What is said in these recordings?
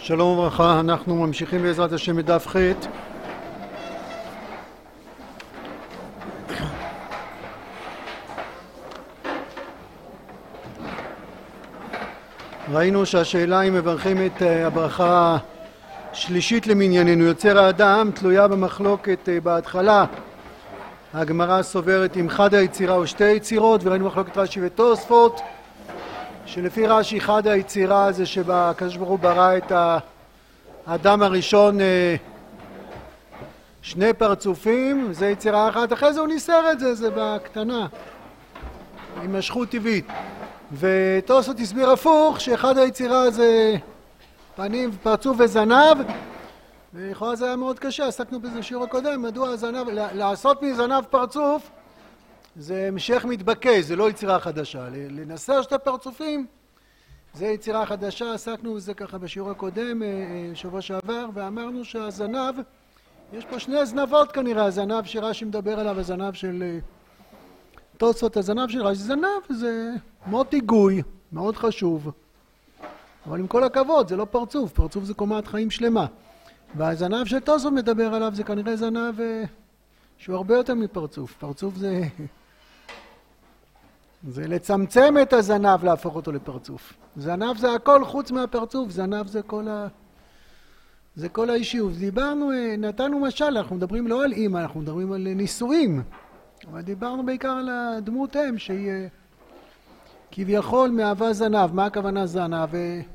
שלום וברכה, אנחנו ממשיכים בעזרת השם מדף ח'. ראינו שהשאלה אם מברכים את הברכה שלישית למנייננו, יוצר האדם, תלויה במחלוקת בהתחלה. הגמרא סוברת אם חד היצירה או שתי יצירות, וראינו מחלוקת רש"י ותוספות, שלפי רש"י חד היצירה זה שהקדוש ברוך הוא ברא את האדם הראשון שני פרצופים, זה יצירה אחת, אחרי זה הוא ניסר את זה, זה בקטנה, הימשכות טבעית. ותוספות הסביר הפוך, שאחד היצירה זה פנים, פרצוף וזנב, ולכאורה זה היה מאוד קשה, עסקנו בזה בשיעור הקודם, מדוע הזנב, לעשות מזנב פרצוף זה המשך מתבקש, זה לא יצירה חדשה. לנסר שתי פרצופים זה יצירה חדשה, עסקנו בזה ככה בשיעור הקודם, שבוע שעבר, ואמרנו שהזנב, יש פה שני זנבות כנראה, הזנב שרש"י מדבר עליו, הזנב של תוספות, הזנב של רש"י, זנב זה מאוד היגוי, מאוד חשוב, אבל עם כל הכבוד זה לא פרצוף, פרצוף זה קומת חיים שלמה, והזנב של תוספות מדבר עליו זה כנראה זנב שהוא הרבה יותר מפרצוף. פרצוף זה לצמצם את הזנב, להפוך אותו לפרצוף. זנב זה הכל חוץ מהפרצוף, זנב זה כל האישיות. דיברנו, נתנו משל, אנחנו מדברים לא על אימא, אנחנו מדברים על נישואים, אבל דיברנו בעיקר על הדמות אם שהיא כביכול מהווה זנב. מה הכוונה זנב?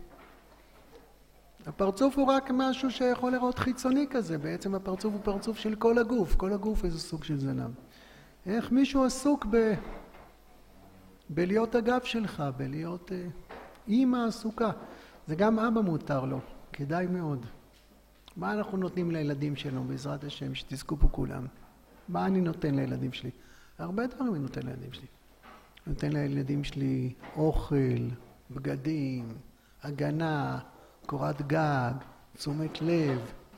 הפרצוף הוא רק משהו שיכול לראות חיצוני כזה, בעצם הפרצוף הוא פרצוף של כל הגוף, כל הגוף איזה סוג של זנב. איך מישהו עסוק בלהיות הגב שלך, בלהיות אימא עסוקה, זה גם אבא מותר לו, כדאי מאוד. מה אנחנו נותנים לילדים שלנו בעזרת השם, שתזכו פה כולם? מה אני נותן לילדים שלי? הרבה דברים אני נותן לילדים שלי. אני נותן לילדים שלי אוכל, בגדים, הגנה, קורת גג, תשומת לב.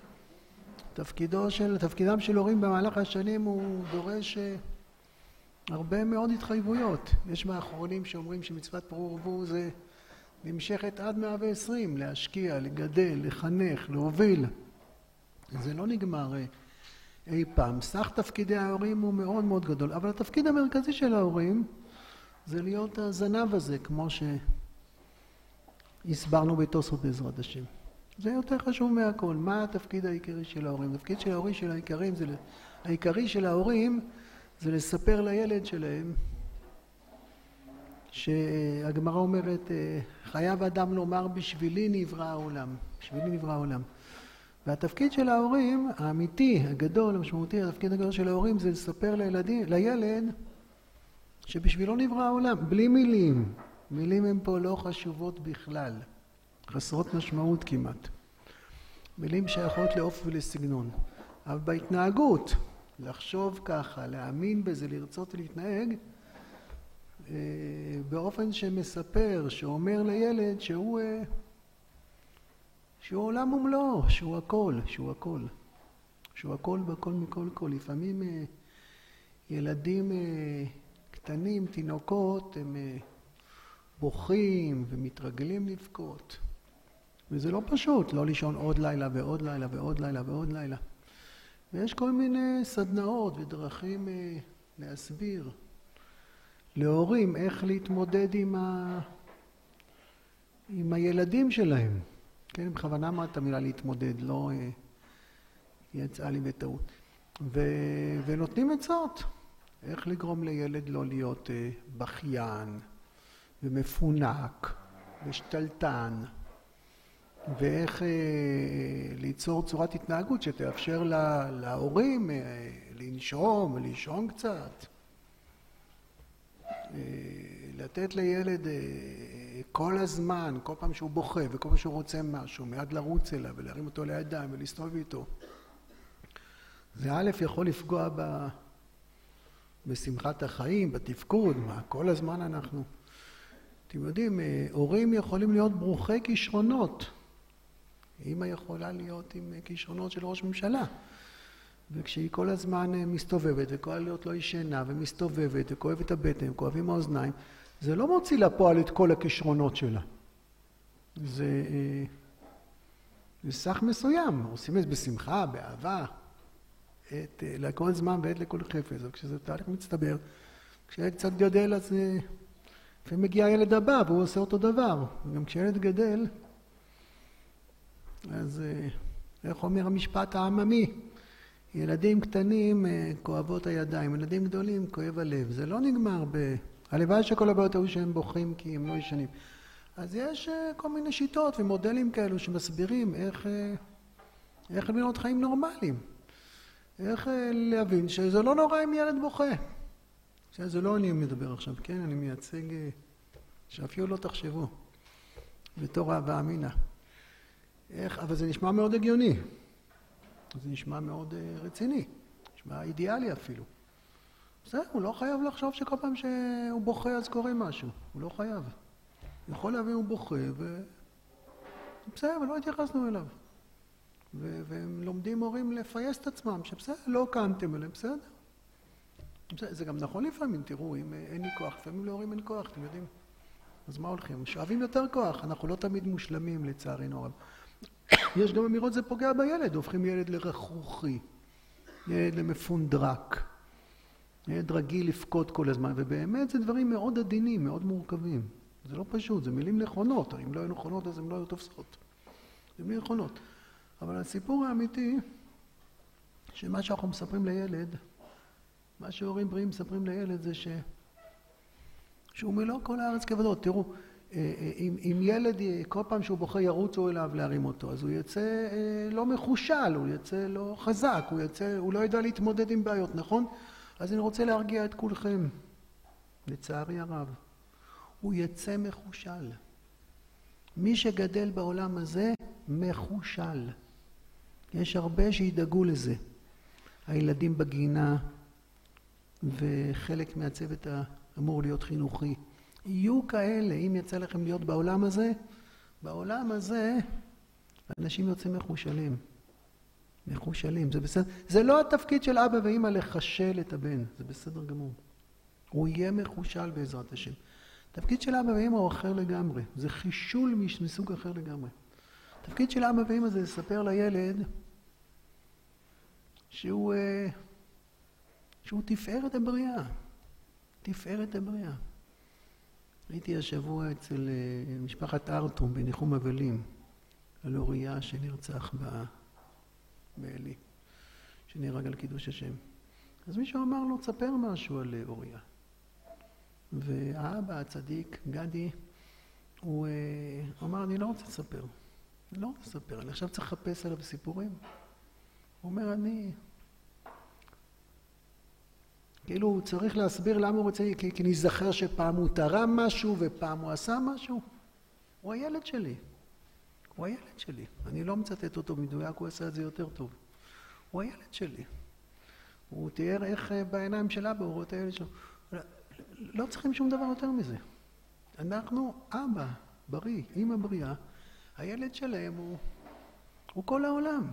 תפקידם של הורים במהלך השנים הוא דורש הרבה מאוד התחייבויות. יש מהאחרונים שאומרים שמצוות פרו ורבו זה נמשכת עד 120, להשקיע, לגדל, לחנך, להוביל. זה לא נגמר אי פעם. סך תפקידי ההורים הוא מאוד מאוד גדול, אבל התפקיד המרכזי של ההורים זה להיות הזנב הזה, כמו שהסברנו בתוספות בעזרת השם. זה יותר חשוב מהכל. מה התפקיד העיקרי של ההורים? התפקיד של ההורים העיקרי של ההורים זה לספר לילד שלהם, שהגמרא אומרת, חייב אדם לומר בשבילי נברא העולם, בשבילי נברא העולם. והתפקיד של ההורים, האמיתי, הגדול, המשמעותי, התפקיד הגדול של ההורים זה לספר לילד שבשבילו נברא העולם, בלי מילים. מילים הן פה לא חשובות בכלל, חסרות משמעות כמעט. מילים שייכות לאופי ולסגנון. אבל בהתנהגות, לחשוב ככה, להאמין בזה, לרצות להתנהג, באופן שמספר, שאומר לילד שהוא עולם ומלואו, שהוא הכל, שהוא הכל בכל מכל כל. לפעמים ילדים קטנים, תינוקות, הם בוכים ומתרגלים לבכות. וזה לא פשוט, לא לישון עוד לילה ועוד לילה ועוד לילה ועוד לילה. ויש כל מיני סדנאות ודרכים להסביר להורים איך להתמודד עם הילדים שלהם. כן, בכוונה אמרת המילה להתמודד, לא יצאה לי בטעות. ונותנים עצות. איך לגרום לילד לא להיות בכיין ומפונק ושתלטן, ואיך ליצור צורת התנהגות שתאפשר להורים לנשום ולישון קצת. לתת לילד כל הזמן, כל פעם שהוא בוכה וכל פעם שהוא רוצה משהו, מיד לרוץ אליו ולהרים אותו לידיים ולהסתובב איתו. זה א' יכול לפגוע בשמחת החיים, בתפקוד, מה כל הזמן אנחנו. אתם יודעים, הורים יכולים להיות ברוכי כישרונות. אמא יכולה להיות עם כישרונות של ראש ממשלה. וכשהיא כל הזמן מסתובבת וכל להיות לא ישנה ומסתובבת וכואב את הבטן וכואבים האוזניים, זה לא מוציא לפועל את כל הכישרונות שלה. סך מסוים, עושים את זה בשמחה, באהבה, לכל זמן ועת לכל חפץ, אבל כשזה תהליך מצטבר, כשילד קצת גדל אז לפעמים מגיע הילד הבא והוא עושה אותו דבר, וגם כשילד גדל, אז איך אומר המשפט העממי, ילדים קטנים כואבות הידיים, ילדים גדולים כואב הלב, זה לא נגמר הלוואי שכל הבעיות היו שהם בוכים כי הם לא ישנים. אז יש כל מיני שיטות ומודלים כאלו שמסבירים איך לבנות חיים נורמליים. איך להבין שזה לא נורא אם ילד בוכה. זה לא אני מדבר עכשיו, כן? אני מייצג שאפילו לא תחשבו. בתור אהבה אמינה. אבל זה נשמע מאוד הגיוני. זה נשמע מאוד רציני. נשמע אידיאלי אפילו. בסדר, הוא לא חייב לחשוב שכל פעם שהוא בוכה אז קורה משהו. הוא לא חייב. יכול להבין הוא בוכה בסדר, ולא התייחסנו אליו. והם לומדים הורים לפייס את עצמם, שבסדר, לא קמתם אליהם, בסדר. זה גם נכון לפעמים, תראו, אם אין לי כוח, לפעמים להורים אין כוח, אתם יודעים. אז מה הולכים? שואבים יותר כוח, אנחנו לא תמיד מושלמים לצערנו הרב. יש גם אמירות, זה פוגע בילד, הופכים ילד לרכרוכי, ילד למפונדרק, ילד רגיל לפקוד כל הזמן, ובאמת זה דברים מאוד עדינים, מאוד מורכבים. זה לא פשוט, זה מילים נכונות, אם לא היו נכונות אז הן לא היו תופסות. זה מילים נכונות. אבל הסיפור האמיתי, שמה שאנחנו מספרים לילד, מה שהורים בריאים מספרים לילד זה שהוא מלוא כל הארץ כבדות. תראו, אם ילד כל פעם שהוא בוכה ירוצו אליו להרים אותו, אז הוא יצא לא מחושל, הוא יצא לא חזק, הוא לא ידע להתמודד עם בעיות, נכון? אז אני רוצה להרגיע את כולכם, לצערי הרב. הוא יצא מחושל. מי שגדל בעולם הזה, מחושל. יש הרבה שידאגו לזה. הילדים בגינה, וחלק מהצוות אמור להיות חינוכי. יהיו כאלה, אם יצא לכם להיות בעולם הזה, אנשים יוצאים מחושלים. מחושלים, זה בסדר. זה לא התפקיד של אבא ואמא לחשל את הבן, זה בסדר גמור. הוא יהיה מחושל בעזרת השם. התפקיד של אבא ואמא הוא אחר לגמרי. זה חישול מסוג אחר לגמרי. התפקיד של אבא ואמא זה לספר לילד שהוא תפארת הבריאה. תפארת הבריאה. הייתי השבוע אצל משפחת ארטום בניחום אבלים, על אוריה שנרצח באלי, שנהרג על קידוש השם. אז מישהו אמר לו, תספר משהו על אוריה. והאבא הצדיק, גדי, הוא אמר, אני לא רוצה לספר. אני עכשיו צריך לחפש עליו סיפורים. הוא אומר, כאילו הוא צריך להסביר למה הוא רוצה, כי נזכר שפעם הוא תרם משהו ופעם הוא עשה משהו. הוא הילד שלי. אני לא מצטט אותו מדויק, הוא עשה את זה יותר טוב. הוא הילד שלי. הוא תיאר איך בעיניים של אבא, הוא רואה את הילד שלו. לא צריכים שום דבר יותר מזה. אנחנו אבא בריא, אמא בריאה. הילד שלהם הוא כל העולם.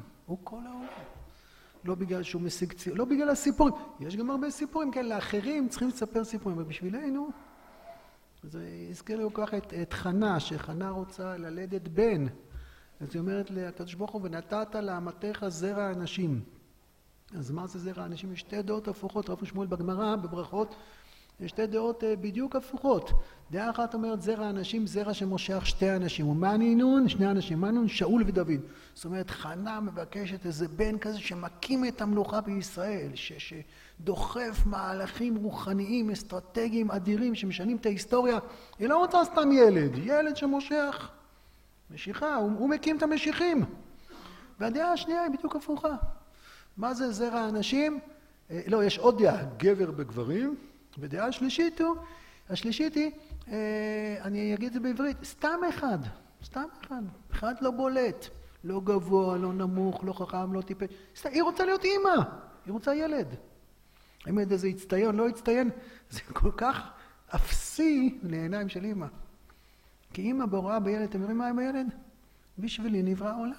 לא בגלל שהוא משיג ציון, לא בגלל הסיפורים. יש גם הרבה סיפורים כאלה, לאחרים צריכים לספר סיפורים, אבל בשבילנו, זה הזכיר לי כל כך את חנה, שחנה רוצה ללדת בן. אז היא אומרת לקדוש ברוך הוא, ונתת לאמתך זרע האנשים. אז מה זה זרע האנשים? יש שתי דעות הפוכות, רב שמואל בגמרא, בברכות, יש שתי דעות בדיוק הפוכות. דעה אחת אומרת זרע האנשים, זרע שמושך שתי אנשים. ומענינון, שני אנשים, מענינון, שאול ודוד. זאת אומרת, חנה מבקשת איזה בן כזה שמקים את המלוכה בישראל, שדוחף מהלכים רוחניים, אסטרטגיים, אדירים, שמשנים את ההיסטוריה. היא לא רוצה סתם ילד שמושך. משיכה, הוא מקים את המשיכים. והדעה השנייה היא בדיוק הפוכה. מה זה זרע האנשים? לא, יש עוד דעה, גבר בגברים. ודעה השלישית היא, אני אגיד את זה בעברית, סתם אחד, אחד לא בולט, לא גבוה, לא נמוך, לא חכם, לא טיפש, היא רוצה להיות אימא, היא רוצה ילד. האמת הזה יצטיין, לא יצטיין, זה כל כך אפסי לעיניים של אימא. כי אימא בהוראה בילד, אתם יודעים מה עם הילד? בשבילי נברא העולם.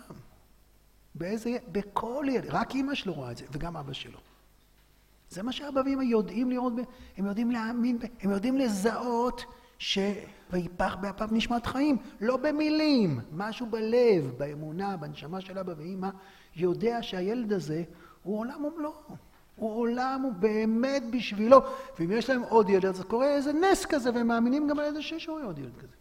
בכל ילד, רק אימא שלו רואה את זה, וגם אבא שלו. זה מה שאבא ואמא יודעים לראות, הם יודעים להאמין, הם יודעים לזהות ויפח באפיו נשמת חיים, לא במילים, משהו בלב, באמונה, בנשמה של אבא ואמא, יודע שהילד הזה הוא עולם ומלואו. הוא עולם, הוא באמת בשבילו. ואם יש להם עוד ילד, אז קורה איזה נס כזה, והם מאמינים גם על איזה שהוא עוד ילד כזה.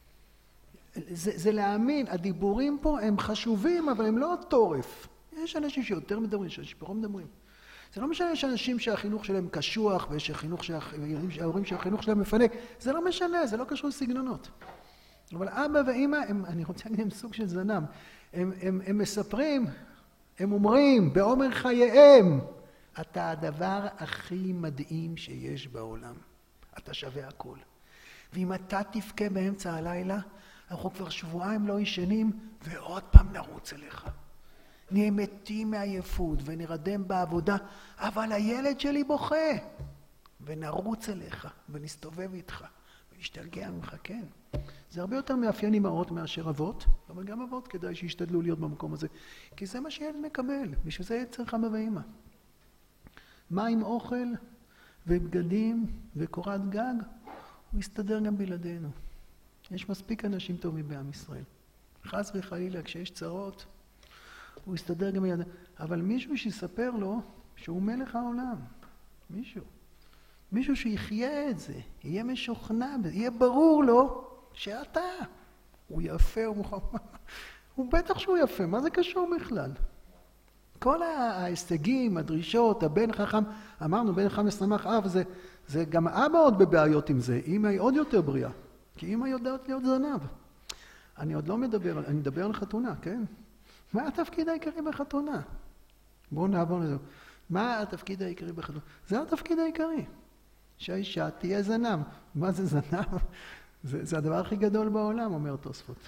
זה להאמין, הדיבורים פה הם חשובים, אבל הם לא טורף. יש אנשים שיותר מדברים, יש אנשים פחות מדברים. זה לא משנה שאנשים שהחינוך שלהם קשוח, ויש שההורים שהחינוך שלהם מפנק, זה לא משנה, זה לא קשור לסגנונות. אבל אבא ואמא, אני רוצה להגיד הם סוג של זנב, הם מספרים, הם אומרים, בעומר חייהם, אתה הדבר הכי מדהים שיש בעולם. אתה שווה הכל. ואם אתה תבכה באמצע הלילה, אנחנו כבר שבועיים לא ישנים, ועוד פעם נרוץ אליך. נהיה מתים מעייפות ונרדם בעבודה, אבל הילד שלי בוכה. ונרוץ אליך, ונסתובב איתך, ונשתגע ממך, כן. זה הרבה יותר מאפיין אמהות מאשר אבות, אבל גם אבות כדאי שישתדלו להיות במקום הזה. כי זה מה שילד מקבל, בשביל זה צריך אבא ואמא. מים, אוכל, ובגדים, וקורת גג, הוא יסתדר גם בלעדינו. יש מספיק אנשים טובים בעם ישראל. חס וחלילה, כשיש צרות, הוא יסתדר גם בלעדינו. אבל מישהו שיספר לו שהוא מלך העולם. מישהו שיחיה את זה, יהיה משוכנע, יהיה ברור לו שאתה. הוא יפה, הוא בטח שהוא יפה, מה זה קשור בכלל? כל ההישגים, הדרישות, הבן חכם, אמרנו בן חכם ושמח אב, זה גם אבא עוד בבעיות עם זה, אמא היא עוד יותר בריאה, כי אמא יודעת להיות זנב. אני עוד לא מדבר, אני מדבר על חתונה, כן? מה התפקיד העיקרי בחתונה? בואו נעבור לזה. מה התפקיד העיקרי בחתונה? זה התפקיד העיקרי. שהאישה תהיה זנב. מה זה זנב? זה הדבר הכי גדול בעולם, אומר תוספות.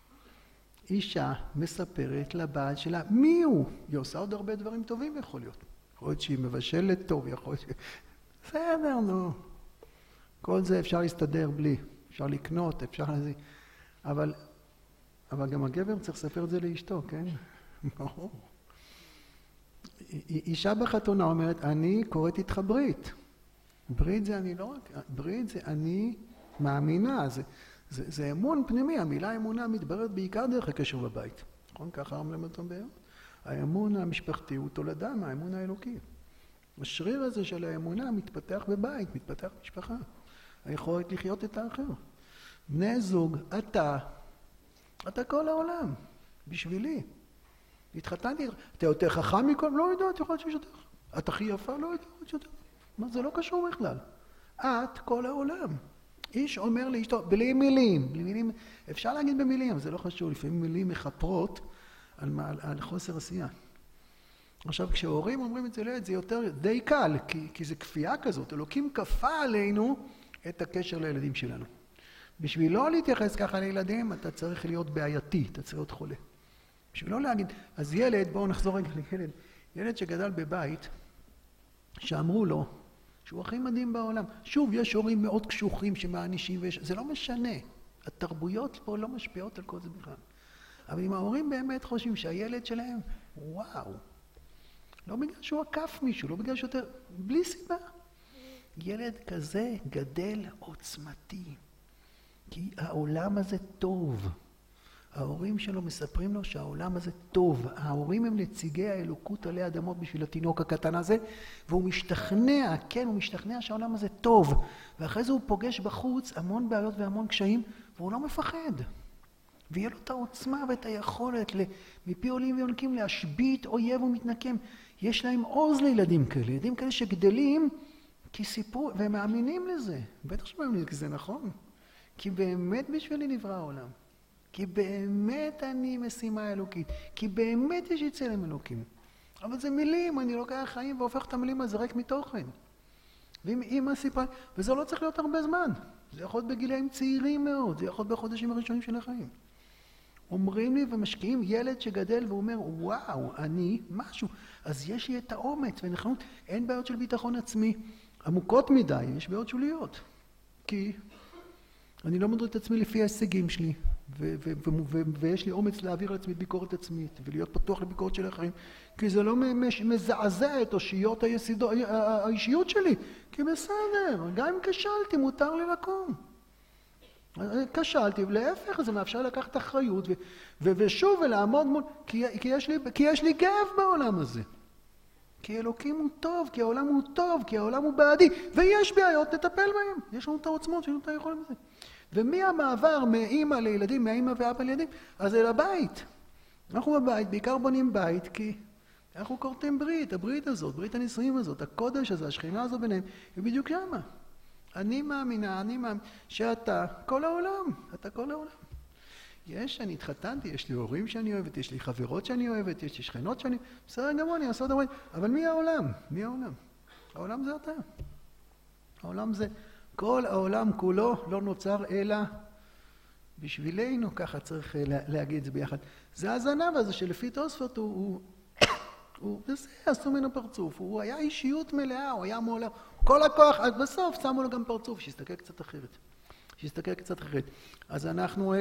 אישה מספרת לבעל שלה מי הוא. היא עושה עוד הרבה דברים טובים יכול להיות. יכול להיות שהיא מבשלת טוב, יכול להיות בסדר, נו. כל זה אפשר להסתדר בלי. אפשר לקנות, אפשר לזה. אבל גם הגבר צריך לספר את זה לאשתו, כן? ברור. אישה בחתונה אומרת, אני קוראת איתך ברית. ברית זה אני לא רק, ברית זה אני מאמינה, זה אמון פנימי, המילה אמונה מתבררת בעיקר דרך הקשר בבית. נכון? ככה אומרים אותו באר. האמון המשפחתי הוא תולדה מהאמון האלוקי. השריר הזה של האמונה מתפתח בבית, מתפתח במשפחה. היכולת לחיות את האחר. בני זוג, אתה כל העולם, בשבילי. התחתנתי, אתה יותר חכם מכל? לא יודע, אתה יכול להיות שיש יותר חכם. את הכי יפה? לא יודע, יש יותר. מה, זה לא קשור בכלל. את כל העולם. איש אומר לאשתו, בלי מילים, אפשר להגיד במילים, אבל זה לא חשוב, לפעמים מילים מחפרות על חוסר עשייה. עכשיו, כשהורים אומרים את זה לילד, זה יותר די קל, כי זה כפייה כזאת, אלוקים כפה עלינו את הקשר לילדים שלנו. בשביל לא להתייחס ככה לילדים, אתה צריך להיות בעייתי, אתה צריך להיות חולה. בשביל לא להגיד, אז ילד, בואו נחזור רגע לילד, ילד שגדל בבית, שאמרו לו, שהוא הכי מדהים בעולם. שוב, יש הורים מאוד קשוחים שמענישים, זה לא משנה. התרבויות פה לא משפיעות על כל זה בכלל. אבל אם ההורים באמת חושבים שהילד שלהם, וואו, לא בגלל שהוא עקף מישהו, לא בגלל שיותר, בלי סיבה. ילד כזה גדל עוצמתי. כי העולם הזה טוב. ההורים שלו מספרים לו שהעולם הזה טוב. ההורים הם נציגי האלוקות עלי אדמות בשביל התינוק הקטן הזה, והוא משתכנע, כן, הוא משתכנע שהעולם הזה טוב. ואחרי זה הוא פוגש בחוץ המון בעיות והמון קשיים, והוא לא מפחד. ויהיה לו את העוצמה ואת היכולת מפי עולים ויונקים להשבית אויב ומתנקם. יש להם עוז לילדים כאלה, ילדים כאלה שגדלים כי סיפרו, והם מאמינים לזה. בטח שמאמינים, כי זה נכון. כי באמת בשבילי נברא העולם. כי באמת אני משימה אלוקית. כי באמת יש לי צלם אלוקים. אבל זה מילים, אני לוקח חיים והופך את המילים הזה ריק מתוכן. ואם אמא סיפרה, וזה לא צריך להיות הרבה זמן. זה יכול להיות בגילאים צעירים מאוד, זה יכול להיות בחודשים הראשונים של החיים. אומרים לי ומשקיעים ילד שגדל ואומר, וואו, אני משהו. אז יש לי את האומץ ונכונות. אין בעיות של ביטחון עצמי עמוקות מדי, יש בעיות שוליות. כי אני לא מודד את עצמי לפי ההישגים שלי, ויש לי אומץ להעביר לעצמי ביקורת עצמית, ולהיות פתוח לביקורת של אחרים, כי זה לא מזעזע את אושיות האישיות שלי, כי בסדר, גם אם כשלתי מותר לי לקום. כשלתי, ולהפך זה מאפשר לקחת אחריות ושוב ולעמוד מול, כי יש לי גאב בעולם הזה. כי אלוקים הוא טוב, כי העולם הוא טוב, כי העולם הוא בעדי, ויש בעיות, נטפל בהם. יש לנו את העוצמות, יש לנו את היכולת בזה. ומהמעבר מאמא לילדים, מהאמא ואבא לילדים, אז אל הבית. אנחנו בבית, בעיקר בונים בית, כי אנחנו כורתים ברית, הברית הזאת, ברית הנישואים הזאת, הקודש הזה, השכינה הזו ביניהם, היא בדיוק שמה. אני מאמינה שאתה כל העולם, אתה כל העולם. אני התחתנתי, יש לי הורים שאני אוהבת, יש לי חברות שאני אוהבת, יש לי שכנות שאני... בסדר גמור, אני אעשה עוד דברים, אבל מי העולם? מי העולם? העולם זה אתה. העולם זה... כל העולם כולו לא נוצר אלא בשבילנו, ככה צריך להגיד את זה ביחד. זה הזנב הזה שלפי תוספות וזה עשו ממנו פרצוף, הוא היה אישיות מלאה, הוא היה מעולם, כל הכוח, אז בסוף שמו לו גם פרצוף, שיסתכל קצת אחרת. אז אנחנו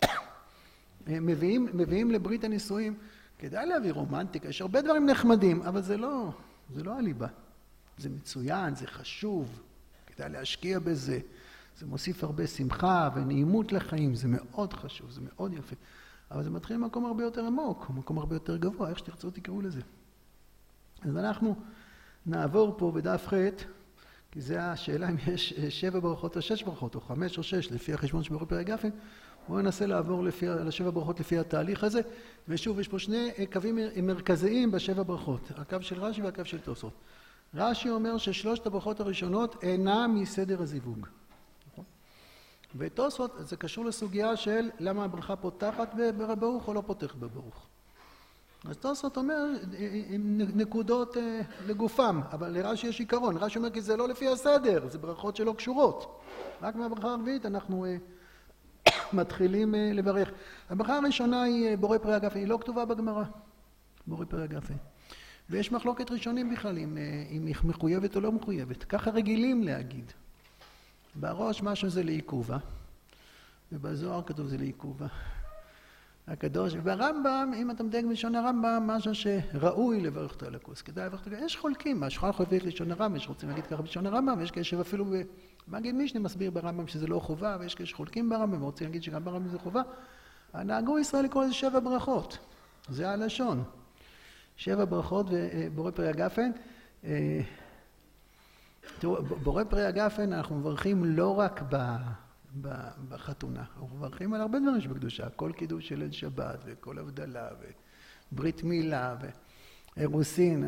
מביאים לברית הנישואים, כדאי להביא רומנטיקה, יש הרבה דברים נחמדים, אבל זה לא הליבה. זה מצוין, זה חשוב, כדאי להשקיע בזה, זה מוסיף הרבה שמחה ונעימות לחיים, זה מאוד חשוב, זה מאוד יפה. אבל זה מתחיל ממקום הרבה יותר עמוק, מקום הרבה יותר גבוה, איך שתרצו תקראו לזה. אז אנחנו נעבור פה בדף ח', כי זה השאלה אם יש 7 ברכות או 6 ברכות, או 5 או 6, לפי החשבון שברו פרק גפן. בואו ננסה לעבור לשבע ברכות לפי התהליך הזה, ושוב יש פה שני קווים מרכזיים בשבע ברכות, הקו של רש"י והקו של תוספות. רש"י אומר ששלושת הברכות הראשונות אינם מסדר הזיווג. ותוספות זה קשור לסוגיה של למה הברכה פותחת ברוך או לא פותחת בברוך. אז תוספות אומר עם נקודות לגופם, אבל לרש"י יש עיקרון. רש"י אומר כי זה לא לפי הסדר, זה ברכות שלא קשורות. רק מהברכה הרביעית אנחנו מתחילים לברך. הברכה הראשונה היא בורא פרי הגפן, היא לא כתובה בגמרא, בורא פרי הגפן. ויש מחלוקת ראשונים בכלל אם היא מחויבת או לא מחויבת. ככה רגילים להגיד. בראש משהו זה לעיכובה, ובזוהר כתוב זה לעיכובה. הקדוש, וברמב"ם, אם אתה מדייק בלשון הרמב"ם, משהו שראוי לברך אותו על הכוס. כדאי לברך אותו, יש חולקים, השולחן ערוך הביא לשון הרמב"ם, יש רוצים להגיד ככה בלשון הרמב"ם, ויש כאלה שאפילו במגיד משנה מסביר ברמב"ם שזה לא חובה, ויש כאלה שחולקים ברמב"ם, ורוצים להגיד שגם ברמב"ם זה חובה. נהגו ישראל לקרוא לזה 7 ברכות, זה הלשון. 7 ברכות ובורא פרי הגפן. תראו, בורא פרי הגפן אנחנו מברכים לא רק בחתונה, אנחנו מברכים על הרבה דברים שבקדושה, כל קידוש של ליל שבת וכל הבדלה וברית מילה ואירוסין,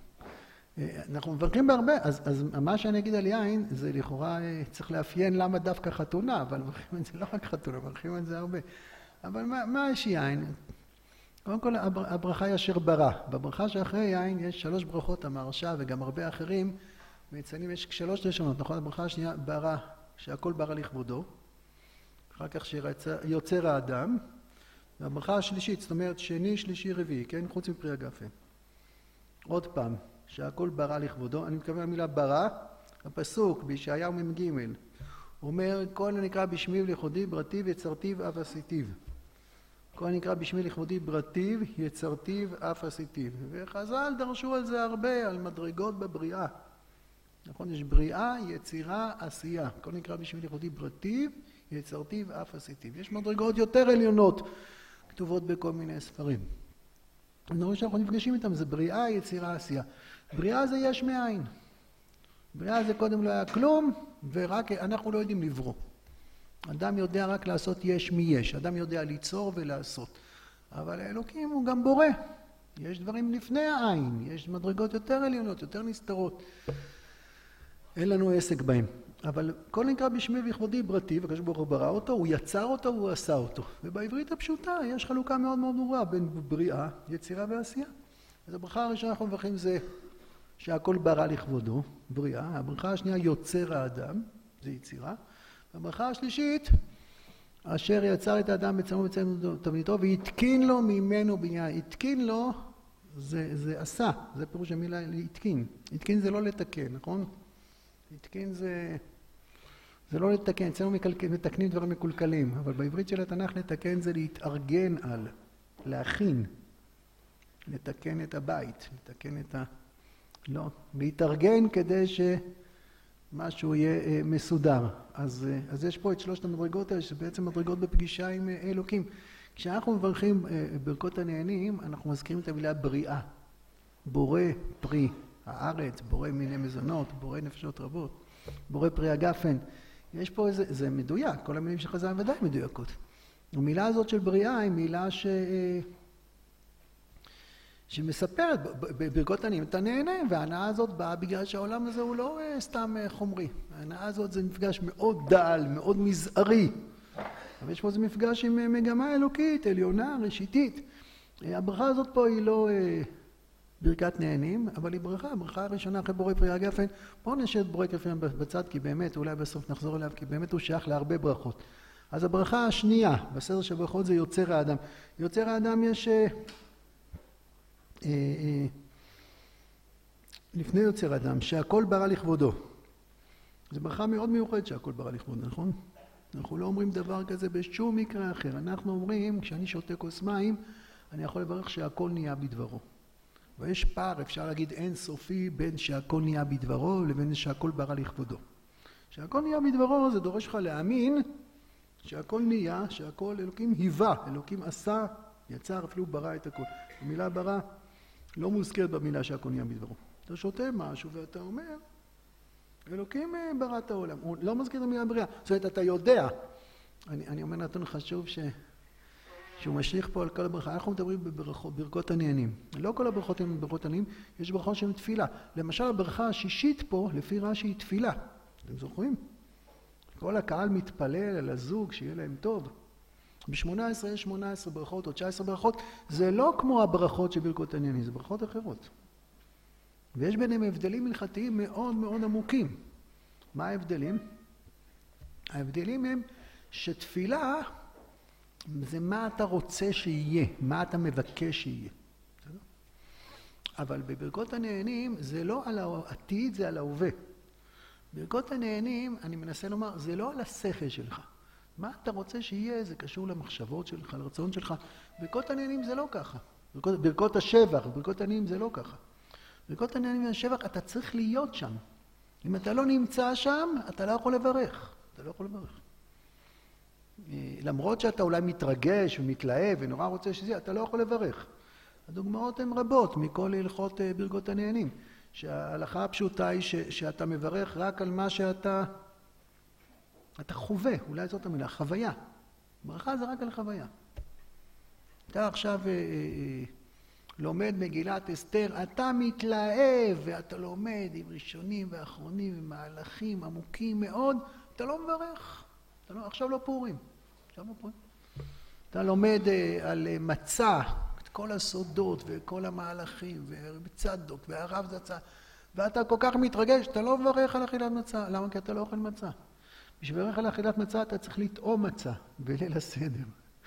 אנחנו מברכים בהרבה. אז מה שאני אגיד על יין זה לכאורה צריך לאפיין למה דווקא חתונה, אבל מברכים את זה לא רק חתונה, מברכים את זה הרבה. אבל מה יש יין? קודם כל הברכה היא אשר ברא. בברכה שאחרי יין יש 3 ברכות, המהרש"א וגם הרבה אחרים מציינים, יש 3 לשונות, נכון? הברכה השנייה ברא, שהכל ברא לכבודו, אחר כך שיוצר האדם, והברכה השלישית, זאת אומרת שני, שלישי, רביעי, כן? חוץ מפרי הגפן. עוד פעם, שהכל ברא לכבודו, אני מתכוון למילה ברא, הפסוק בישעיהו מ"ג, אומר כל הנקרא בשמי ולכבודי ברטיב יצרתיו אף עשיתיו. כל הנקרא בשמי לכבודי ברטיב יצרתיו אף עשיתיו. וחז"ל דרשו על זה הרבה, על מדרגות בבריאה. נכון, יש בריאה, יצירה, עשייה. כל נקרא בשמי לכבודי ברטיב יצרתיו אף עשיתיו. יש מדרגות יותר עליונות כתובות בכל מיני ספרים. הדברים שאנחנו נפגשים איתם זה בריאה, יצירה, עשייה. בריאה זה יש מאין. בריאה זה קודם לא היה כלום, ורק אנחנו לא יודעים לברוא. אדם יודע רק לעשות יש מיש. אדם יודע ליצור ולעשות. אבל האלוקים הוא גם בורא. יש דברים לפני העין. יש מדרגות יותר עליונות, יותר נסתרות. אין לנו עסק בהם. אבל כל נקרא בשמי וכבודי ברטיב, הקדוש ברוך הוא ברא אותו, הוא יצר אותו והוא עשה אותו. ובעברית הפשוטה יש חלוקה מאוד מאוד ברורה בין בריאה, יצירה ועשייה. אז הברכה הראשונה אנחנו מברכים זה שהכל ברא לכבודו, בריאה. הברכה השנייה יוצר האדם, זה יצירה. הברכה השלישית, אשר יצר את האדם בצלמו ובצלם תבניתו והתקין לו ממנו בניין. התקין לו זה עשה, זה פירוש המילה להתקין. התקין זה לא לתקן, נכון? התקין זה לא לתקן, אצלנו מתקנים דברים מקולקלים, אבל בעברית של התנ"ך לתקן זה להתארגן על, להכין, לתקן את הבית, לתקן את לא, להתארגן כדי משהו יהיה מסודר. אז יש פה את שלושת המדרגות האלה, שבעצם מדרגות בפגישה עם אלוקים. כשאנחנו מברכים ברכות הנהנים, אנחנו מזכירים את המילה בריאה. בורא פרי הארץ, בורא מיני מזונות, בורא נפשות רבות, בורא פרי הגפן. יש פה איזה, זה מדויק, כל המילים של חז"ל ודאי מדויקות. המילה הזאת של בריאה היא מילה שמספרת בברכות הנהנים אתה נהנה, וההנאה הזאת באה בגלל שהעולם הזה הוא לא סתם חומרי. ההנאה הזאת זה מפגש מאוד דל, מאוד מזערי. אבל יש פה איזה מפגש עם מגמה אלוקית, עליונה, ראשיתית. הברכה הזאת פה היא לא ברכת נהנים, אבל היא הברכה הראשונה אחרי בורא פרי הגפן. בואו נשאר את בורא הגפן בצד, כי באמת, אולי בסוף נחזור אליו, כי באמת הוא שייך להרבה ברכות. אז הברכה השנייה, בסדר של ברכות, זה יוצר האדם. יוצר האדם יש לפני יוצר אדם, שהכל ברא לכבודו. זו ברכה מאוד מיוחדת שהכל ברא לכבודו, נכון? אנחנו לא אומרים דבר כזה בשום מקרה אחר. אנחנו אומרים, כשאני שותה כוס מים, אני יכול לברך שהכל נהיה בדברו. ויש פער, אפשר להגיד אין סופי, בין שהכל נהיה בדברו לבין שהכל ברא לכבודו. שהכל נהיה בדברו זה דורש לך להאמין שהכל נהיה, שהכל אלוקים היווה, אלוקים עשה, יצר, אפילו ברא את הכל. המילה ברא לא מוזכרת במילה שהכל נהיה בדברו. אתה שותה משהו ואתה אומר, אלוקים ברא את העולם. הוא לא מזכיר את המילה בריאה. זאת אומרת, אתה יודע. אני אומר נתון חשוב שהוא משליך פה על כל הברכה. אנחנו מדברים בברכות הנהנים. לא כל הברכות הן ברכות הנהנים, יש ברכות שהן תפילה. למשל, הברכה השישית פה, לפי רש"י, היא תפילה. אתם זוכרים? כל הקהל מתפלל על הזוג, שיהיה להם טוב. ב-18 יש 18 ברכות או 19 ברכות. זה לא כמו הברכות של ברכות הנהנים, זה ברכות אחרות. ויש ביניהם הבדלים הלכתיים מאוד מאוד עמוקים. מה ההבדלים? ההבדלים הם שתפילה זה מה אתה רוצה שיהיה, מה אתה מבקש שיהיה. אבל בברכות הנהנים זה לא על העתיד, זה על ההווה. ברכות הנהנים, אני מנסה לומר, זה לא על השכל שלך. מה אתה רוצה שיהיה, זה קשור למחשבות שלך, לרצון שלך. ברכות הנהנים זה לא ככה. ברכות השבח, ברכות הנהנים זה לא ככה. ברכות הנהנים והשבח, אתה צריך להיות שם. אם אתה לא נמצא שם, אתה לא יכול לברך. אתה לא יכול לברך. למרות שאתה אולי מתרגש ומתלהב ונורא רוצה שזה, אתה לא יכול לברך. הדוגמאות הן רבות מכל הלכות ברכות הנהנים. שההלכה הפשוטה היא שאתה מברך רק על מה שאתה חווה, אולי זאת המילה, חוויה. ברכה זה רק על חוויה. אתה עכשיו לומד מגילת אסתר, אתה מתלהב ואתה לומד עם ראשונים ואחרונים ומהלכים עמוקים מאוד, אתה לא מברך. עכשיו לא פורים. אתה לומד על מצה, את כל הסודות וכל המהלכים ובצדוק והרב זצה, ואתה כל כך מתרגש, אתה לא מברך על אכילת מצה. למה? כי אתה לא אוכל מצה. בשביל לברך על אכילת מצה אתה צריך לטעום מצה בליל הסדר.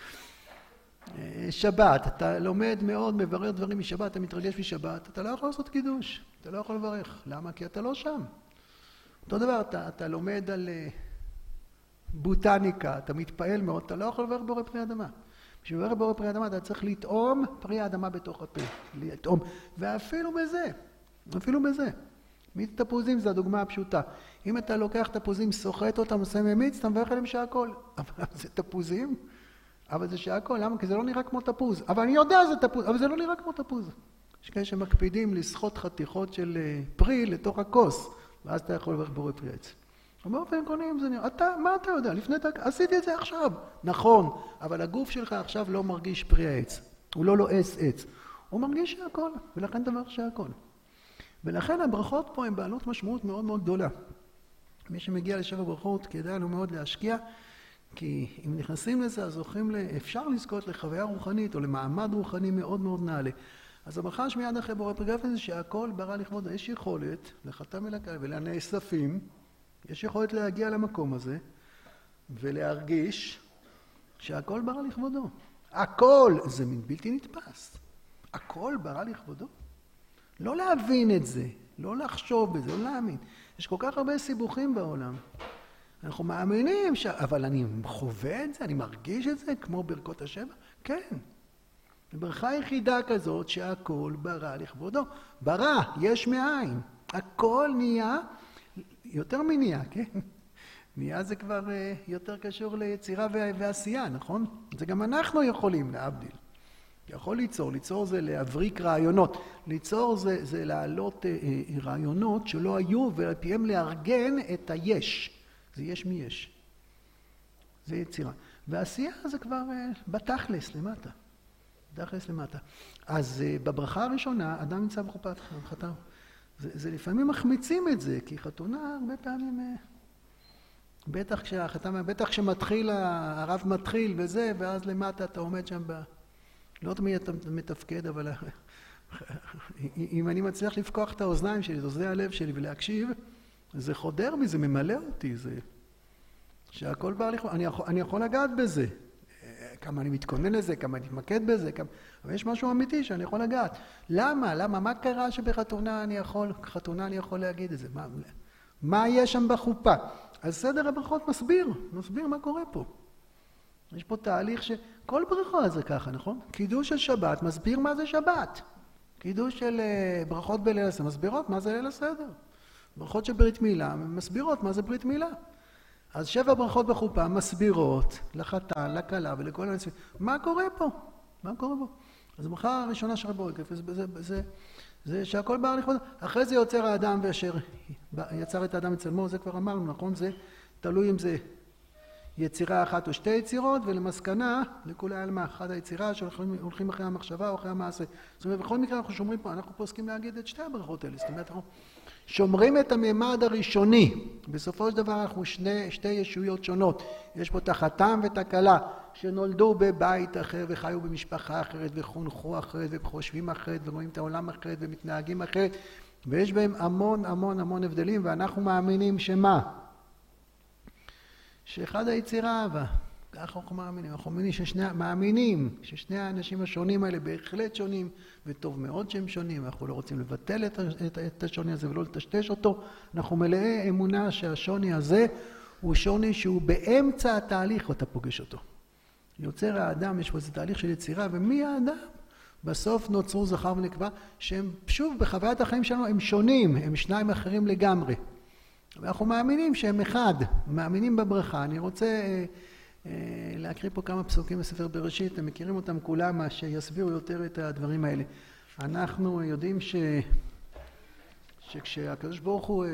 שבת, אתה לומד מאוד, מברר דברים משבת, אתה מתרגש משבת, אתה לא יכול לעשות קידוש, אתה לא יכול לברך. למה? כי אתה לא שם. אותו דבר, אתה לומד על בוטניקה, אתה מתפעל מאוד, אתה לא יכול לברך בורא פרי אדמה. בשביל לברך בורא פרי אדמה אתה צריך לטעום פרי האדמה בתוך הפה, לטעום. ואפילו בזה. מיץ תפוזים זה הדוגמה הפשוטה. אם אתה לוקח תפוזים, סוחט אותם, עושה ממיץ, אתה מברך עליהם שהכל. אבל זה תפוזים? אבל זה שהכל, למה? כי זה לא נראה כמו תפוז. אבל אני יודע זה תפוז, אבל זה לא נראה כמו תפוז. יש כאלה שמקפידים לסחוט חתיכות של פרי לתוך הכוס, ואז אתה יכול לברך בורא פרי עץ. באופן עקרוני אם זה נראה, מה אתה יודע? לפני עשיתי את זה עכשיו. נכון, אבל הגוף שלך עכשיו לא מרגיש פרי העץ. הוא לא לועס עץ. הוא מרגיש שהכל, ולכן אתה מברך שהכל. ולכן הברכות פה הן בעלות משמעות מאוד מאוד גדולה. מי שמגיע לשבע ברכות כדאי לנו מאוד להשקיע, כי אם נכנסים לזה, אז אפשר לזכות לחוויה רוחנית או למעמד רוחני מאוד מאוד נעלה. אז הברכה שמיד אחרי בורא פרי גפן זה שהכל ברא לכבודו. יש יכולת לחתם אל הקהל ולנאספים, יש יכולת להגיע למקום הזה ולהרגיש שהכל ברא לכבודו. הכל זה בלתי נתפס. הכל ברא לכבודו. לא להבין את זה, לא לחשוב בזה, לא להאמין. יש כל כך הרבה סיבוכים בעולם. אנחנו מאמינים, אבל אני חווה את זה, אני מרגיש את זה, כמו ברכות השבח? כן. ברכה יחידה כזאת שהכל ברא לכבודו. ברא, יש מאין. הכל נהיה יותר מניעה, כן? ניעה זה כבר יותר קשור ליצירה ועשייה, נכון? זה גם אנחנו יכולים, להבדיל. יכול ליצור, ליצור זה להבריק רעיונות. ליצור זה להעלות רעיונות שלא היו, ועל פיהם לארגן את היש. זה יש מי יש. זה יצירה. ועשייה זה כבר בתכלס למטה. בתכלס למטה. אז בברכה הראשונה, אדם נמצא בחופת חתן. זה לפעמים מחמיצים את זה, כי חתונה הרבה פעמים... בטח כשמתחיל, הרב מתחיל וזה, ואז למטה אתה עומד שם לא תמיד אתה מתפקד, אבל אם אני מצליח לפקוח את האוזניים שלי, את אוזני הלב שלי ולהקשיב, זה חודר בי, זה ממלא אותי, זה... שהכל בא לי... אני יכול לגעת בזה. כמה אני מתכונן לזה, כמה אני מתמקד בזה, אבל יש משהו אמיתי שאני יכול לגעת. למה? מה קרה שבחתונה אני יכול להגיד את זה? מה יש שם בחופה? אז סדר הברכות מסביר מה קורה פה. יש פה תהליך כל ברכות זה ככה, נכון? קידוש של שבת מסביר מה זה שבת. קידוש של ברכות בליל הסדר מסבירות מה זה ליל הסדר. ברכות של ברית מילה מסבירות מה זה ברית מילה. אז 7 ברכות בחופה מסבירות לחתן, לכלה ולכל האנשים. מה קורה פה? אז הברכה הראשונה של רבי עוקף, זה שהכל בא לכבוד. אחרי זה יוצר האדם ואשר יצר את האדם מצלמו, זה כבר אמרנו, נכון? זה תלוי אם זה יצירה אחת או 2 יצירות, ולמסקנה, לכולי עלמא, אחת היצירה שהולכים אחרי המחשבה או אחרי המעשה. זאת אומרת, בכל מקרה אנחנו שומרים פה, אנחנו פה עוסקים להגיד את 2 הברכות האלה. זאת אומרת, אנחנו שומרים את הממד הראשוני. בסופו של דבר אנחנו שתי ישויות שונות. יש פה את החתן ואת הכלה, שנולדו בבית אחר וחיו במשפחה אחרת וחונכו אחרת וחושבים אחרת ורואים את העולם אחרת ומתנהגים אחרת. ויש בהם המון הבדלים, ואנחנו מאמינים שמה? שאחד היצירה אהבה. ככה אנחנו מאמינים ששני האנשים השונים האלה בהחלט שונים, וטוב מאוד שהם שונים. אנחנו לא רוצים לבטל את השוני הזה ולא לטשטש אותו. אנחנו מלאי אמונה שהשוני הזה הוא שוני שהוא באמצע התהליך ואתה פוגש אותו. יוצר האדם, יש פה איזה תהליך של יצירה, ומי האדם? בסוף נוצרו זכר ונקבה, שהם שוב בחוויית החיים שלנו הם שונים, הם 2 אחרים לגמרי. ואנחנו מאמינים שהם אחד, מאמינים בברכה. אני רוצה להקריא פה כמה פסוקים בספר בראשית, אתם מכירים אותם כולם, שיסבירו יותר את הדברים האלה. אנחנו יודעים שכשהקדוש ברוך הוא,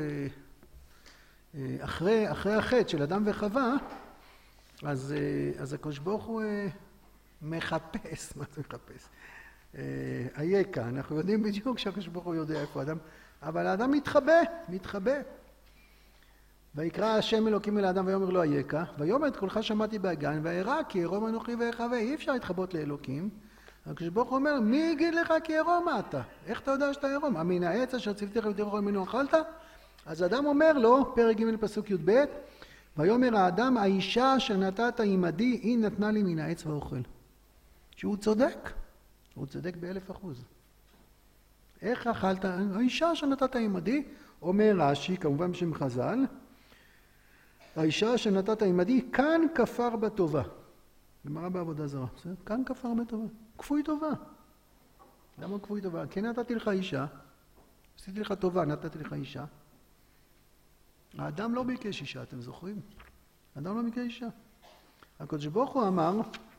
אחרי החטא של אדם וחווה, אז הקדוש ברוך הוא מחפש, מה זה מחפש? אייכה, אנחנו יודעים בדיוק שהקדוש ברוך הוא יודע איפה האדם, אבל האדם מתחבא. ויקרא השם אלוקים אל האדם ויאמר לו אייכה, ויאמר את קולך שמעתי בהגן, וארא כי עירום אנוכי ואחווה. אי אפשר להתחבות לאלוקים. הקדוש ברוך הוא אומר, מי יגיד לך כי עירום אתה? איך אתה יודע שאתה עירום? מן העץ אשר ציוויתיך ותאכל ממנו אכלת? אז אדם אומר לו, פרק ג' פסוק י"ב, ויאמר האדם, האישה אשר נתת עמדי היא נתנה לי מן העץ ואוכל. שהוא צודק, הוא צודק ב1,000%. איך אכלת? האישה אשר נתת עמדי, אומר רש"י, כמובן בשם חז"ל, האישה שנתת עמדי, כאן כפר בטובה. גמרא בעבודה זרה. כאן כפר בטובה. כפוי טובה. למה כפוי טובה? כן נתתי לך אישה, עשיתי לך טובה, נתתי לך אישה. האדם לא ביקש אישה, אתם זוכרים? האדם לא ביקש אישה. הקדוש ברוך הוא אמר,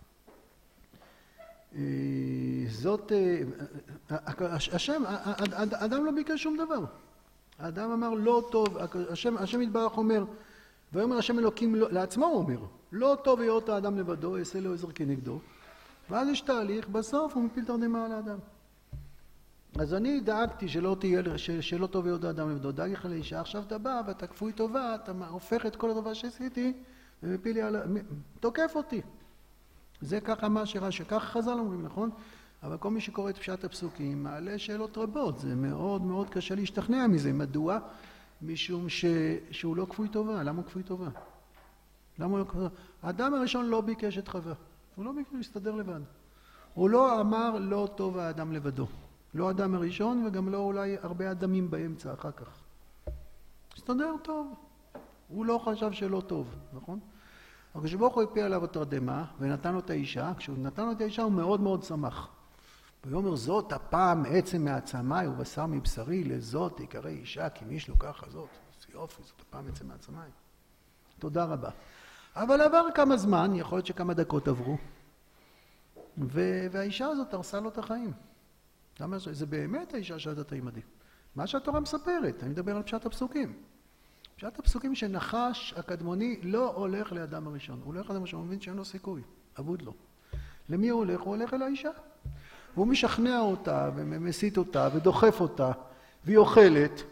השם, האדם לא ביקש שום דבר. האדם אמר לא טוב, השם יתברך אומר, ויאמר השם אלוקים לעצמו הוא אומר, לא טוב היות האדם לבדו, אעשה לו עזר כנגדו. ואז יש תהליך, בסוף הוא מפיל תרדמה על האדם. אז אני דאגתי שלא טוב היות האדם לבדו, דאגתי לך לאישה, עכשיו אתה בא ואתה כפוי טובה, אתה הופך את כל הדבר שעשיתי, ומפיל לי על... תוקף אותי. זה ככה מה שככה חז"ל אומרים, נכון? אבל כל מי שקורא את פשט הפסוקים מעלה שאלות רבות, זה מאוד קשה להשתכנע מזה. מדוע? משום שהוא לא כפוי טובה. למה הוא כפוי טובה? למה הוא לא כפוי טובה? האדם הראשון לא ביקש את חווה. הוא לא ביקש להסתדר לבד. הוא לא אמר לא טוב האדם לבדו. לא האדם הראשון וגם לא אולי הרבה אדמים באמצע אחר כך. הסתדר טוב. הוא לא חשב שלא טוב, נכון? אבל כשברוך הוא הפיל עליו התרדמה ונתן לו את האישה, כשהוא נתן לו את האישה הוא מאוד שמח. ויאמר זאת הפעם עצם מעצמי ובשר מבשרי, לזאת תיקרא אישה כי מי יש לו ככה זאת. זה יופי, זאת הפעם יצא מהשמיים. תודה רבה. אבל עבר כמה זמן, יכול להיות שכמה דקות עברו, והאישה הזאת הרסה לו את החיים. למה זה באמת האישה שעדת עימדי. מה שהתורה מספרת, אני מדבר על פשט הפסוקים. פשט הפסוקים שנחש הקדמוני לא הולך לאדם הראשון. הוא הולך לאדם הראשון, הוא מבין שאין לו סיכוי, אבוד לו. למי הוא הולך? הוא הולך אל האישה. והוא משכנע אותה, ומסית אותה, ודוחף אותה, והיא אוכלת.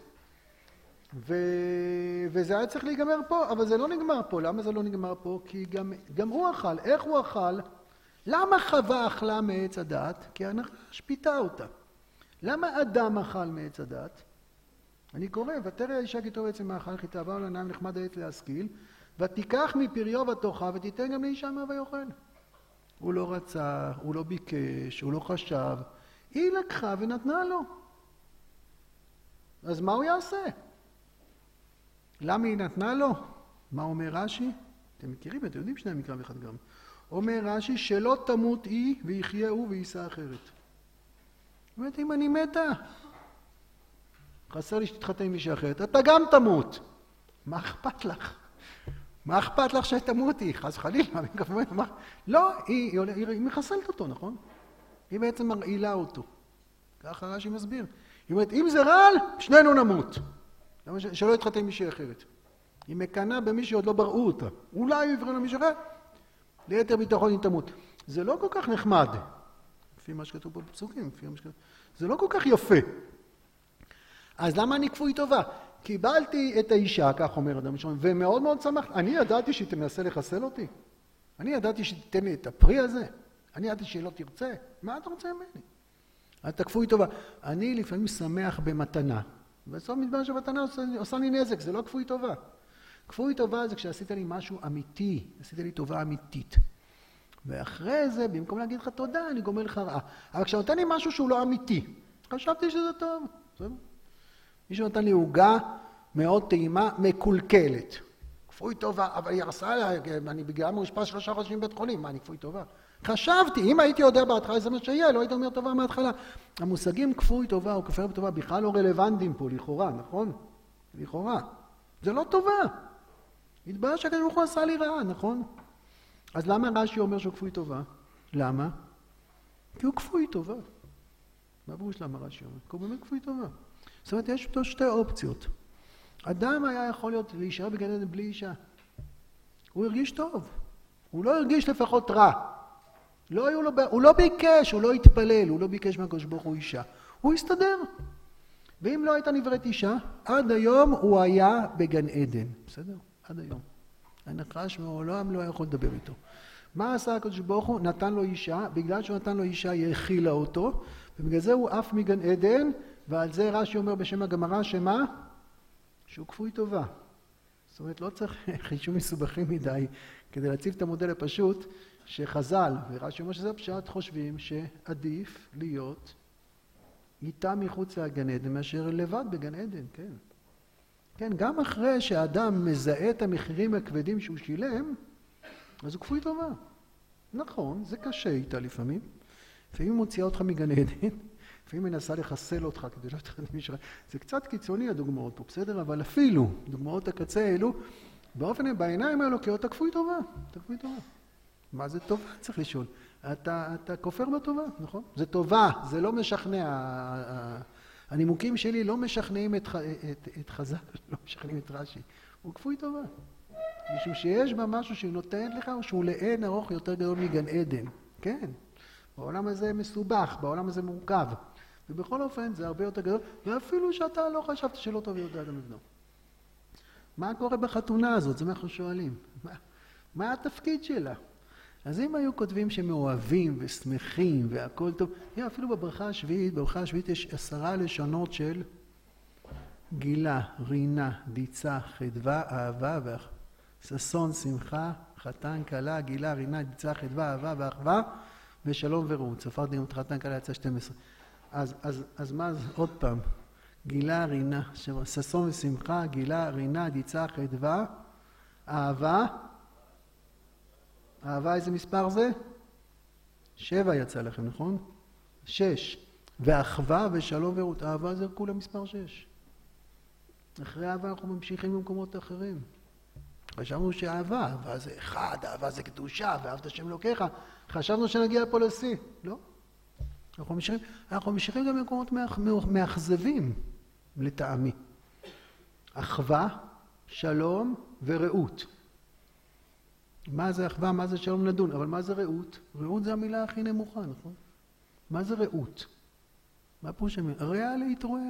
וזה היה צריך להיגמר פה, אבל זה לא נגמר פה. למה זה לא נגמר פה? כי גם הוא אכל. איך הוא אכל? למה חווה אכלה מעץ הדעת? כי הנחש פיתה אותה. למה אדם אכל מעץ הדעת? אני קורא, ותראה האישה כי טוב עצם מאכל כי תאווה על עיניים נחמד העץ להשכיל, ותיקח מפריו ותאכל ותיתן גם לאישה מה ויאכל. הוא לא רצה, הוא לא ביקש, הוא לא חשב. היא לקחה ונתנה לו. אז מה הוא יעשה? למה היא נתנה לו? מה אומר רש"י? אתם מכירים, אתם יודעים שני מקרא ואחד גם. אומר רש"י שלא תמות היא ויחיה הוא ויישא אחרת. זאת אומרת, אם אני מתה, חסר לי שתתחתן עם מישהי אחרת, אתה גם תמות. מה אכפת לך? מה אכפת לך שתמותי? חס וחלילה. לא, היא מחסלת אותו, נכון? היא בעצם מרעילה אותו. ככה רש"י מסביר. היא אומרת, אם זה רעל, שנינו נמות. שלא יתחתן עם מישהי אחרת. היא מקנה במי שעוד לא בראו אותה. אולי הוא יברא למישהו אחר, ליתר ביטחון היא תמות. זה לא כל כך נחמד. לפי מה שכתוב פה בפסוקים, זה לא כל כך יפה. אז למה אני כפוי טובה? קיבלתי את האישה, כך אומר אדם ראשון, ומאוד מאוד שמח. אני ידעתי שהיא תנסה לחסל אותי. אני ידעתי שתיתן לי את הפרי הזה. אני ידעתי שהיא לא תרצה. מה אתה רוצה ממני? אתה כפוי טובה. אני לפעמים שמח במתנה. בסוף מתברר שמתנה עושה לי נזק, זה לא כפוי טובה. כפוי טובה זה כשעשית לי משהו אמיתי, עשית לי טובה אמיתית. ואחרי זה, במקום להגיד לך תודה, אני גומר לך רעה. אבל כשנותן לי משהו שהוא לא אמיתי, חשבתי שזה טוב. מישהו נתן לי עוגה מאוד טעימה, מקולקלת. כפוי טובה, אבל היא הרסה לה, אני בגלל מאושפז 3 חודשים בבית חולים, מה, אני כפוי טובה? חשבתי, אם הייתי יודע בהתחלה זה מה שיהיה, לא הייתי אומר טובה מההתחלה. המושגים כפוי טובה או כפר בטובה בכלל לא רלוונטיים פה, לכאורה, נכון? לכאורה. זה לא טובה. התברר שהקדוש ברוך הוא עשה לי רעה, נכון? אז למה רש"י אומר שהוא כפוי טובה? למה? כי הוא כפוי טובה. מה פירוש למה רש"י אומר? כי הוא באמת כפוי טובה. זאת אומרת, יש פה שתי אופציות. אדם היה יכול להיות להישאר בגן עדן בלי אישה. הוא הרגיש טוב. הוא לא הרגיש לפחות רע. הוא לא ביקש, הוא לא התפלל, הוא לא ביקש מהקדוש ברוך הוא אישה. הוא הסתדר. ואם לא הייתה נבראת אישה, עד היום הוא היה בגן עדן. בסדר? עד היום. הנחש מעולם לא יכול לדבר איתו. מה עשה הקדוש ברוך הוא? נתן לו אישה, בגלל שהוא נתן לו אישה היא הכילה אותו, ובגלל זה הוא עף מגן עדן, ועל זה רש"י אומר בשם הגמרא שמה? שהוא כפוי טובה. זאת אומרת, לא צריך חישובים מסובכים מדי כדי להציב את המודל הפשוט שחז"ל, ורש"י אומר שזה פשט, חושבים שעדיף להיות איתה מחוץ לגן עדן מאשר לבד בגן עדן, כן. כן, גם אחרי שהאדם מזהה את המחירים הכבדים שהוא שילם, אז הוא כפוי טובה. נכון, זה קשה איתה לפעמים. לפעמים מוציאה אותך מגן עדן, לפעמים מנסה לחסל אותך כדי לא תחת מישהו. זה קצת קיצוני הדוגמאות פה, בסדר? אבל אפילו דוגמאות הקצה האלו, באופן בעיניים האלו, כי אתה כפוי טובה. אתה כפוי טובה. מה זה טובה? צריך לשאול. אתה כופר בטובה, נכון? זה טובה, זה לא משכנע. הנימוקים שלי לא משכנעים את חז"ל, לא משכנעים את רש"י. הוא כפוי טובה. משום שיש בה משהו שהוא נותן לך, או שהוא לאין ארוך יותר גדול מגן עדן. כן. בעולם הזה מסובך, בעולם הזה מורכב. ובכל אופן זה הרבה יותר גדול, ואפילו שאתה לא חשבת שלא טוב יודע גם לבנו. מה קורה בחתונה הזאת? זה מה אנחנו שואלים. מה התפקיד שלה? אז אם היו כותבים שמאוהבים ושמחים והכל טוב, אפילו בברכה השביעית יש 10 לשונות של גילה, רינה, דיצה, חדווה, אהבה ששון, שמחה, חתן, כלה, גילה, רינה, דיצה, חדווה, אהבה ואחווה ושלום ורעות. ספרתי גם את חתן, כלה, יצא 12. אז מה זה? עוד פעם. גילה, רינה, ששון ושמחה, גילה, רינה, דיצה, חדווה, אהבה. אהבה איזה מספר זה? 7 יצא לכם, נכון? 6. ואחווה ושלום ורעות. אהבה זה כולה מספר 6. אחרי אהבה אנחנו ממשיכים במקומות אחרים. חשבנו שאהבה זה אחד, אהבה זה קדושה, ואהבת השם אלוקיך. חשבנו שנגיע פה לשיא. לא. אנחנו ממשיכים גם במקומות מאכזבים, לטעמי. אחווה, שלום ורעות. מה זה אחווה, מה זה שלום נדון, אבל מה זה רעות? רעות זה המילה הכי נמוכה, נכון? מה זה רעות? מה פירוש המילה? רע להתרועע.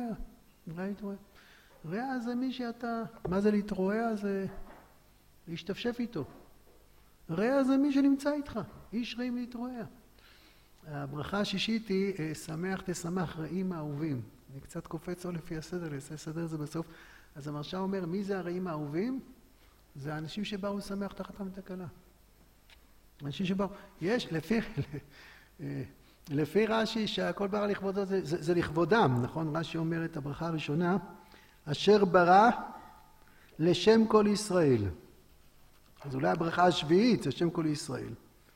רע זה מי שאתה... מה זה להתרועע? זה להשתפשף איתו. רע זה מי שנמצא איתך. איש רעים להתרועע. הברכה השישית היא שמח תשמח רעים האהובים. אני קצת קופץ או לפי הסדר, אני אסדר את זה בסוף. אז המרש"ל אומר, מי זה הרעים האהובים? זה האנשים שבאו לשמח תחתם את הקלה. אנשים שבאו... יש, לפי רש"י שהכל ברא לכבודו זה לכבודם, נכון? רש"י אומר את הברכה הראשונה, אשר ברא לשם כל ישראל. אז אולי הברכה השביעית זה שם כל ישראל.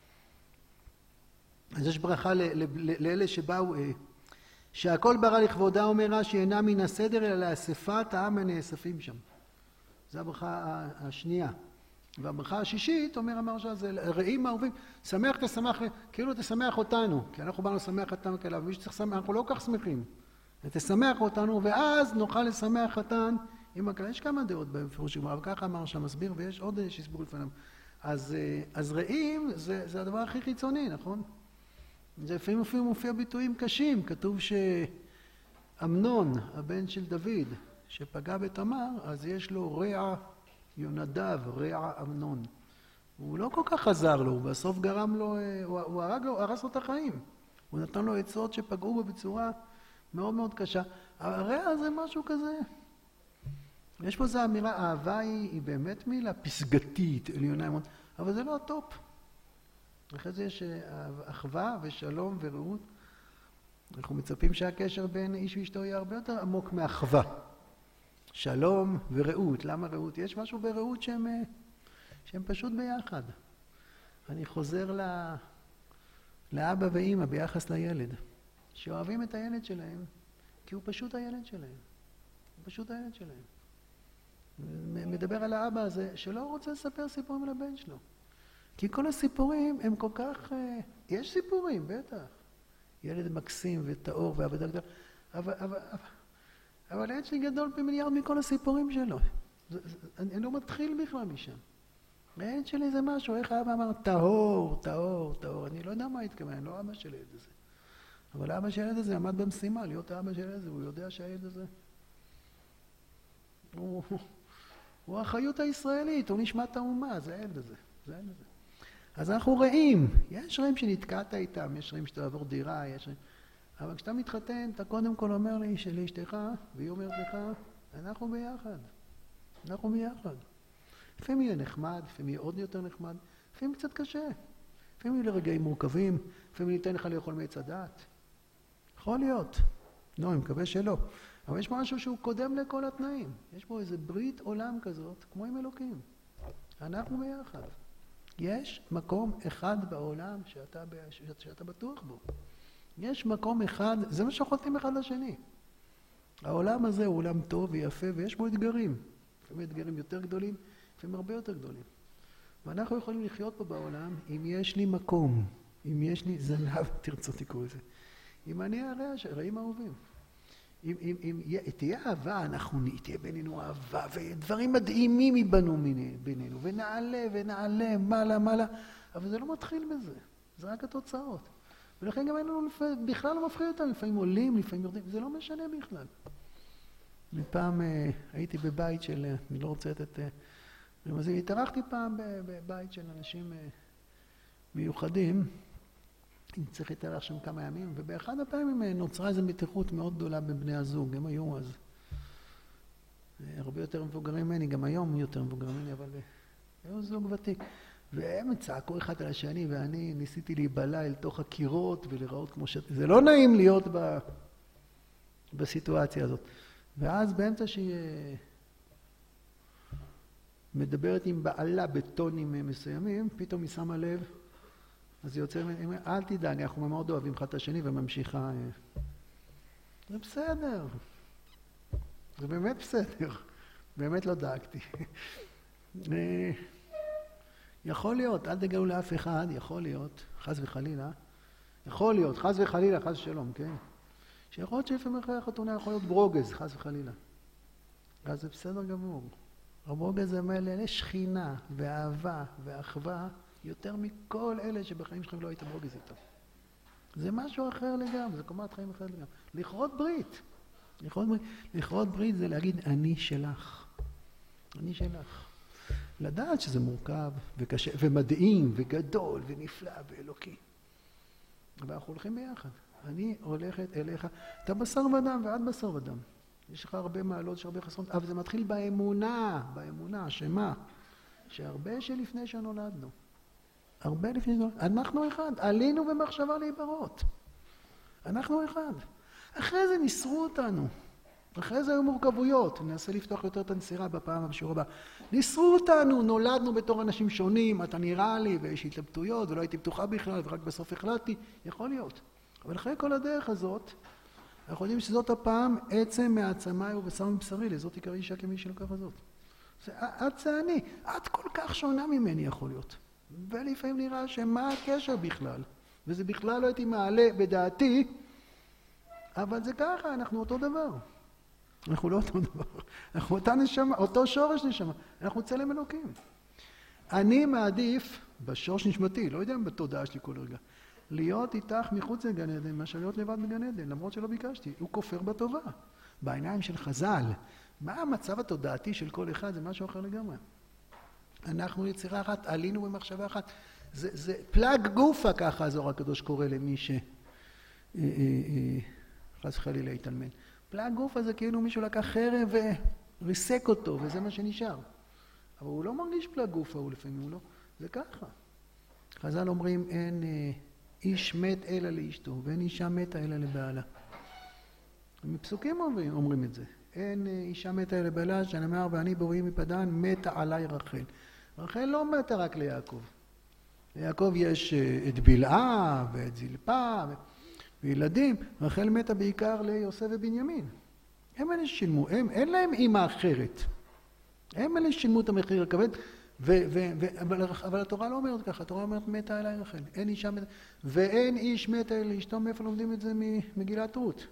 אז יש ברכה לאלה שבאו, שהכל ברא לכבודה אומר רש"י אינה מן הסדר אלא לאספת העם הנאספים שם. זו הברכה השנייה. והברכה השישית אומר המרש"ל זה רעים אהובים, שמח תשמח, כאילו תשמח אותנו, כי אנחנו באנו לשמח אותנו כאלה, ומי שצריך לשמח, אנחנו לא כל כך שמחים. תשמח אותנו ואז נוכל לשמח אותן עם הכלל. יש כמה דעות בפירוש גמרא, אבל ככה המרש"ל מסביר ויש עוד שהסבירו לפניו. אז רעים זה הדבר הכי חיצוני, נכון? זה לפעמים אפילו מופיע ביטויים קשים, כתוב שאמנון, הבן של דוד, שפגע בתמר, אז יש לו רע יונדב, רע אמנון. הוא לא כל כך עזר לו, הוא בסוף גרם לו, הוא הרס לו את החיים. הוא נתן לו עצות שפגעו בו בצורה מאוד מאוד קשה. הרע זה משהו כזה. יש פה איזו אמירה, אהבה היא באמת מילה פסגתית, עליונה מאוד, אבל זה לא הטופ. אחרי זה יש אחווה ושלום ורעות. אנחנו מצפים שהקשר בין איש ואשתו יהיה הרבה יותר עמוק מאחווה. שלום ורעות. למה רעות? יש משהו ברעות שהם פשוט ביחד. אני חוזר לאבא ואמא ביחס לילד. שאוהבים את הילד שלהם, כי הוא פשוט הילד שלהם. הוא פשוט הילד שלהם. מדבר על האבא הזה שלא רוצה לספר סיפורים לבן שלו. כי כל הסיפורים הם כל כך... יש סיפורים, בטח. ילד מקסים וטהור ועבודה גדולה. אבל הילד שלי גדול פי מיליארד מכל הסיפורים שלו. אני לא מתחיל בכלל משם. הילד שלי זה משהו, איך האבא אמר, טהור, טהור, טהור. אני לא יודע מה התכוון, אני לא אבא של הילד הזה. אבל האבא של הילד הזה עמד במשימה, להיות האבא של הילד הזה, הוא יודע שהילד הזה... הוא החיות הישראלית, הוא נשמת האומה, זה הילד הזה. זה הילד הזה. אז אנחנו רעים. יש רעים שנתקעת איתם, יש רעים שאתה עבור דירה, יש רעים... אבל כשאתה מתחתן, אתה קודם כל אומר לי לאשתך, והיא אומרת לך, אנחנו ביחד. אנחנו ביחד. לפעמים יהיה נחמד, לפעמים יהיה עוד יותר נחמד, לפעמים קצת קשה. לפעמים יהיה לרגעים מורכבים, לפעמים ניתן לך לאכול מעץ הדעת. יכול להיות. לא, אני מקווה שלא. אבל יש משהו שהוא קודם לכל התנאים. יש פה איזה ברית עולם כזאת, כמו עם אלוקים. אנחנו ביחד. יש מקום אחד בעולם שאתה בטוח בו. יש מקום אחד, זה מה שחותמים אחד לשני. העולם הזה הוא עולם טוב ויפה ויש בו אתגרים. לפעמים אתגרים יותר גדולים, לפעמים הרבה יותר גדולים. ואנחנו יכולים לחיות פה בעולם אם יש לי מקום, אם יש לי זנב, תרצו תקראו לזה. אם אני רעים אהובים. אם תהיה אהבה, תהיה בינינו אהבה, ודברים מדהימים ייבנו בינינו, ונעלה, מעלה, אבל זה לא מתחיל בזה, זה רק התוצאות. ולכן גם אין לנו, בכלל לא מפחיד אותם, לפעמים עולים, לפעמים יורדים, זה לא משנה בכלל. מפעם הייתי בבית של, אני לא רוצה לתת, התארחתי פעם בבית של אנשים מיוחדים, אני צריך להתארח שם כמה ימים, ובאחד הפעמים נוצרה איזו מתיחות מאוד גדולה בין בני הזוג, הם היו אז הרבה יותר מבוגרים ממני, גם היום יותר מבוגרים ממני, אבל היו זוג ותיק. והם צעקו אחד על השני, ואני ניסיתי להיבלע אל תוך הקירות ולראות כמו זה לא נעים להיות בסיטואציה הזאת. ואז באמצע שהיא מדברת עם בעלה בטונים מסוימים, פתאום היא שמה לב, אז היא יוצאת, אל תדאג, אנחנו מאוד אוהבים אחד את השני וממשיכה. זה בסדר. זה באמת בסדר. באמת לא דאגתי. יכול להיות, אל תגלו לאף אחד, יכול להיות, חס וחלילה, יכול להיות, חס וחלילה, חס ושלום, כן? שיכול להיות שלפעמים אחרי החתונה יכול להיות ברוגז, חס וחלילה. אז זה בסדר גמור. הברוגז זה מלא שכינה ואהבה ואחווה יותר מכל אלה שבחיים שלכם לא היית ברוגז איתו. זה משהו אחר לגמרי, זה קומת חיים אחרת לגמרי. לכרות ברית. לכרות ברית זה להגיד אני שלך. אני שלך. לדעת שזה מורכב וקשה ומדהים וגדול ונפלא ואלוקי. אבל אנחנו הולכים ביחד. אני הולכת אליך. אתה בשר ודם ואת בשר ודם. יש לך הרבה מעלות, יש הרבה חסרונות, אבל זה מתחיל באמונה, שמה? שהרבה שלפני שנולדנו. הרבה לפני שנולדנו. אנחנו אחד. עלינו במחשבה להיברות. אנחנו אחד. אחרי זה ניסרו אותנו. אחרי זה היו מורכבויות. ננסה לפתוח יותר את הנסירה בפעם בשיעור הבא. ניסרו אותנו, נולדנו בתור אנשים שונים, אתה נראה לי, ויש התלבטויות, ולא הייתי פתוחה בכלל, ורק בסוף החלטתי. יכול להיות. אבל אחרי כל הדרך הזאת, אנחנו יודעים שזאת הפעם עצם מעצמי ובשר מבשרי, לזאת תקרא אישה כמי שלוקח הזאת. את זה אני, את כל כך שונה ממני יכול להיות. ולפעמים נראה שמה הקשר בכלל, וזה בכלל לא הייתי מעלה בדעתי, אבל זה ככה, אנחנו אותו דבר. אנחנו לא אותו דבר, אנחנו אותה נשמה, אותו שורש נשמה, אנחנו צלם אלוקים. אני מעדיף בשורש נשמתי, לא יודע אם בתודעה שלי כל רגע, להיות איתך מחוץ לגן עדן, מאשר להיות לבד בגן עדן, למרות שלא ביקשתי. הוא כופר בטובה. בעיניים של חז"ל. מה המצב התודעתי של כל אחד? זה משהו אחר לגמרי. אנחנו יצירה אחת, עלינו במחשבה אחת. זה פלאג גופה, ככה הזוהר הקדוש קורא למי חס וחלילה להתאלמן. פלאג גופה זה כאילו מישהו לקח חרב וריסק אותו, וזה מה שנשאר. אבל הוא לא מרגיש פלאג גופה, הוא לפעמים הוא לא. זה ככה. חז"ל אומרים, אין איש מת אלא לאשתו, ואין אישה מתה אלא לבעלה. מפסוקים אומרים את זה. אין אישה מתה אלא לבעלה, שנאמר, ואני בוראי מפדן, מתה עליי רחל. רחל לא מתה רק ליעקב. ליעקב יש את בלעה ואת זלפה וילדים. רחל מתה בעיקר ליוסף ובנימין. הם אלה ששילמו, אין להם אימא אחרת. הם אלה ששילמו את המחיר הכבד. אבל התורה לא אומרת ככה, התורה אומרת מתה אליי רחל, אין אישה מתה, ואין איש מתה אל אשתו. מאיפה לומדים את זה? ממגילת רות.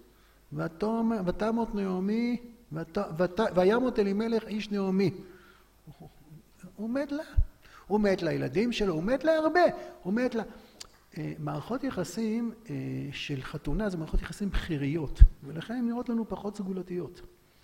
ותמות נעמי, וימות אלימלך איש נעמי. הוא מת לה. הוא מת לילדים שלו, הוא מת לה הרבה, הוא מת לה. מערכות יחסים של חתונה זה מערכות יחסים בחיריות, ולכן הן נראות לנו פחות סגולתיות.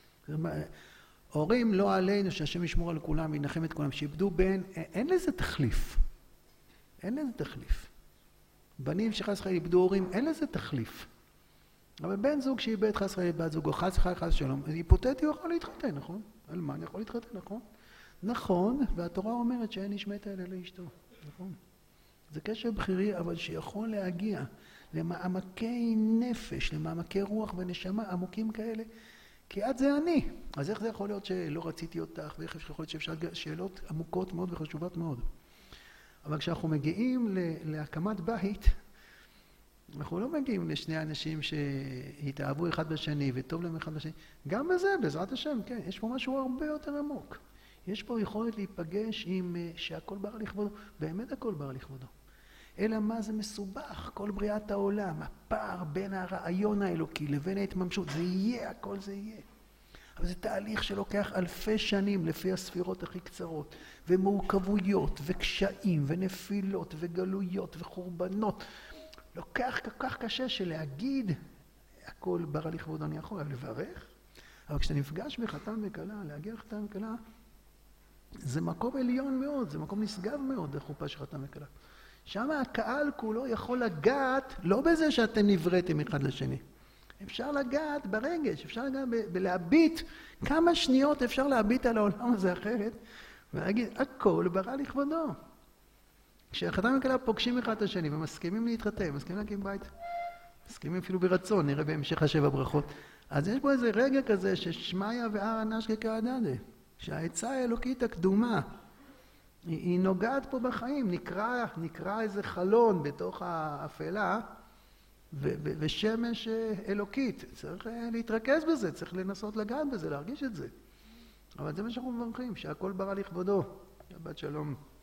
הורים לא עלינו שהשם ישמור על כולם וינחם את כולם, שיבדו בן, אין לזה תחליף. אין לזה תחליף. בנים שחס וחלילה איבדו הורים, אין לזה תחליף. אבל בן זוג שאיבד חס וחלילה בת זוגו, חס וחלילה חס שלום, היפותטי הוא יכול להתחתן, נכון? אלמן יכול להתחתן, נכון? נכון, והתורה אומרת שאין איש מתה אלא לאשתו, נכון? זה קשר בחירי, אבל שיכול להגיע למעמקי נפש, למעמקי רוח ונשמה עמוקים כאלה, כי את זה אני. אז איך זה יכול להיות שלא רציתי אותך, ואיך יכול להיות שאפשר שאלות עמוקות מאוד וחשובות מאוד. אבל כשאנחנו מגיעים להקמת בית, אנחנו לא מגיעים לשני אנשים שהתאהבו אחד בשני וטוב להם אחד בשני. גם בזה, בעזרת השם, כן, יש פה משהו הרבה יותר עמוק. יש פה יכולת להיפגש עם שהכל בר לכבודו, באמת הכל בר לכבודו. אלא מה זה מסובך, כל בריאת העולם, הפער בין הרעיון האלוקי לבין ההתממשות, זה יהיה, הכל זה יהיה. אבל זה תהליך שלוקח אלפי שנים לפי הספירות הכי קצרות, ומורכבויות, וקשיים, ונפילות, וגלויות, וחורבנות. לוקח כל כך קשה שלהגיד, הכל בר לכבודו, אני יכול לברך, אבל כשאתה נפגש בחתן וכלה, להגיע לחתן וכלה, זה מקום עליון מאוד, זה מקום נשגב מאוד, החופה של חתן וכלה. שם הקהל כולו יכול לגעת, לא בזה שאתם נבראתם אחד לשני. אפשר לגעת ברגש, אפשר לגעת בלהביט, כמה שניות אפשר להביט על העולם הזה אחרת, ולהגיד, הכל ברא לכבודו. כשהחתן וכלה פוגשים אחד את השני ומסכימים להתחתן, מסכימים להקים בית, מסכימים אפילו ברצון, נראה בהמשך השבע ברכות. אז יש פה איזה רגע כזה ששמיה והר הנשקה כעדדה, שהעצה האלוקית הקדומה, היא נוגעת פה בחיים, נקרא איזה חלון בתוך האפלה, ושמש אלוקית. צריך להתרכז בזה, צריך לנסות לגעת בזה, להרגיש את זה. אבל זה מה שאנחנו מברכים, שהכל ברא לכבודו. שבת שלום.